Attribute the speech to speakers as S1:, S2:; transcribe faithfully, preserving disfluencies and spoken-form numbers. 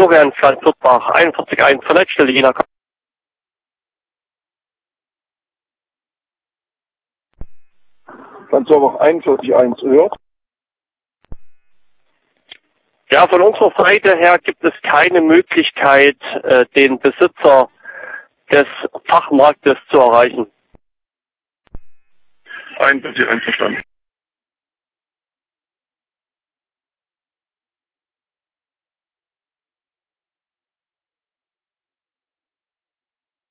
S1: Florian Pflanz-Wittbach, einundvierzig Komma eins Verletzstelle Jena.
S2: Pflanz-Wittbach einundvierzig Komma eins hört.
S1: Ja, von unserer Seite her gibt es keine Möglichkeit, äh, den Besitzer des Fachmarktes zu erreichen.
S2: einundvierzig Komma eins verstanden.